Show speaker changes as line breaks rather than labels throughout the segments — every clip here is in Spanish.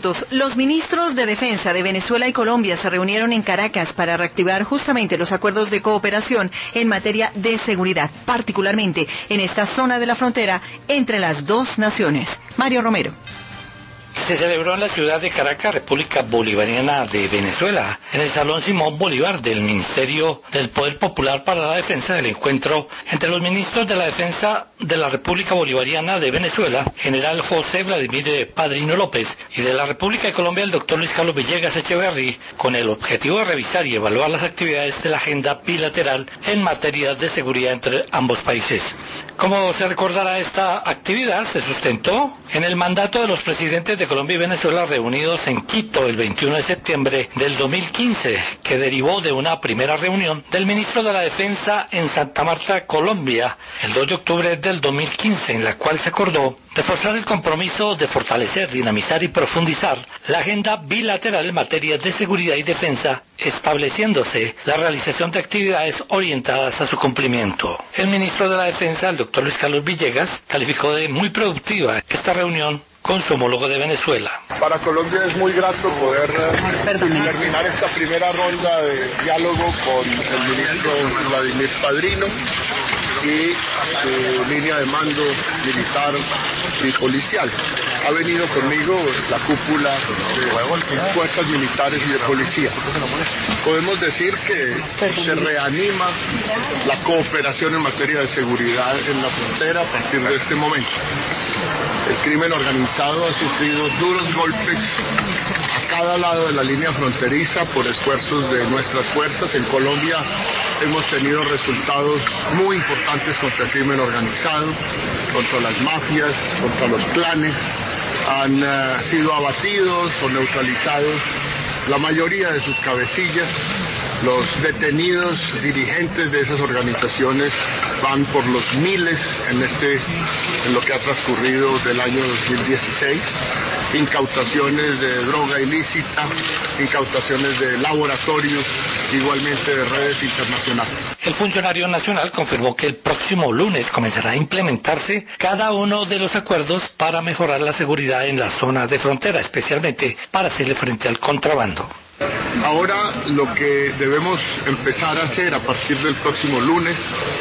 minutos. Los ministros de Defensa de Venezuela y Colombia se reunieron en Caracas para reactivar justamente los acuerdos de cooperación en materia de seguridad, particularmente en esta zona de la frontera entre las dos naciones. Mario Romero.
Se celebró en la ciudad de Caracas, República Bolivariana de Venezuela, en el Salón Simón Bolívar del Ministerio del Poder Popular para la Defensa, del encuentro entre los ministros de la Defensa de la República Bolivariana de Venezuela, general José Vladimir Padrino López, y de la República de Colombia, el doctor Luis Carlos Villegas Echeverry, con el objetivo de revisar y evaluar las actividades de la agenda bilateral en materia de seguridad entre ambos países. Como se recordará, esta actividad se sustentó en el mandato de los presidentes de Colombia y Venezuela reunidos en Quito el 21 de septiembre del 2015, que derivó de una primera reunión del ministro de la Defensa en Santa Marta, Colombia, el 2 de octubre del 2015, en la cual se acordó reforzar el compromiso de fortalecer, dinamizar y profundizar la agenda bilateral en materia de seguridad y defensa, estableciéndose la realización de actividades orientadas a su cumplimiento. El ministro de la Defensa, el doctor Luis Carlos Villegas, calificó de muy productiva esta reunión con su homólogo de Venezuela.
Para Colombia es muy grato poder terminar esta primera ronda de diálogo con el ministro Vladimir Padrino y su línea de mando militar y policial. Ha venido conmigo la cúpula de fuerzas militares y de policía. Podemos decir que se reanima la cooperación en materia de seguridad en la frontera a partir de este momento. El crimen organizado ha sufrido duros golpes a cada lado de la línea fronteriza por esfuerzos de nuestras fuerzas. En Colombia hemos tenido resultados muy importantes contra el crimen organizado, contra las mafias, contra los clanes. Han sido abatidos o neutralizados la mayoría de sus cabecillas. Los detenidos dirigentes de esas organizaciones van por los miles en lo que ha transcurrido del año 2016. Incautaciones de droga ilícita, incautaciones de laboratorios, igualmente de redes internacionales.
El funcionario nacional confirmó que el próximo lunes comenzará a implementarse cada uno de los acuerdos para mejorar la seguridad en la zona de frontera, especialmente para hacerle frente al contrabando.
Ahora lo que debemos empezar a hacer a partir del próximo lunes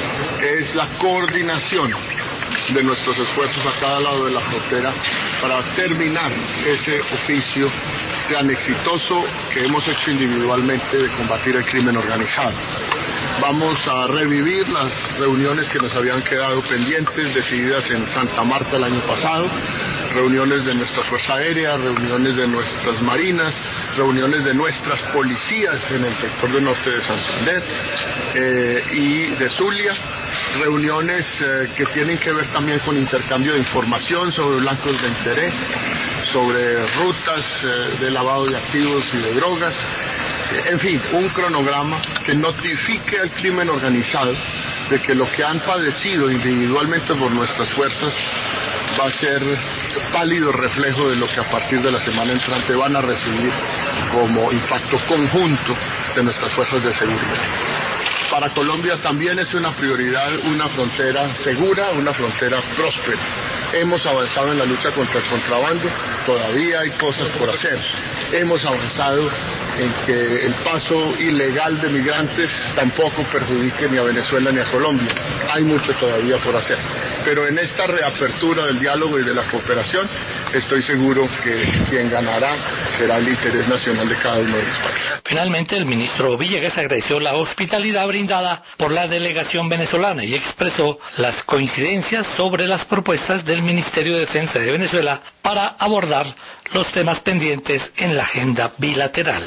es la coordinación de nuestros esfuerzos a cada lado de la frontera para terminar ese oficio tan exitoso que hemos hecho individualmente de combatir el crimen organizado. Vamos a revivir las reuniones que nos habían quedado pendientes, decididas en Santa Marta el año pasado, reuniones de nuestra Fuerza Aérea, reuniones de nuestras marinas, reuniones de nuestras policías en el sector del norte de Santander y de Zulia, reuniones que tienen que ver también con intercambio de información sobre blancos de interés, sobre rutas de lavado de activos y de drogas. En fin, un cronograma que notifique al crimen organizado de que lo que han padecido individualmente por nuestras fuerzas va a ser pálido reflejo de lo que a partir de la semana entrante van a recibir como impacto conjunto de nuestras fuerzas de seguridad. Para Colombia también es una prioridad una frontera segura, una frontera próspera. Hemos avanzado en la lucha contra el contrabando, todavía hay cosas por hacer. Hemos avanzado en que el paso ilegal de migrantes tampoco perjudique ni a Venezuela ni a Colombia. Hay mucho todavía por hacer. Pero en esta reapertura del diálogo y de la cooperación, estoy seguro que quien ganará será el interés nacional de cada uno de los países.
Finalmente, el ministro Villegas agradeció la hospitalidad brindada por la delegación venezolana y expresó las coincidencias sobre las propuestas del Ministerio de Defensa de Venezuela para abordar los temas pendientes en la agenda bilateral.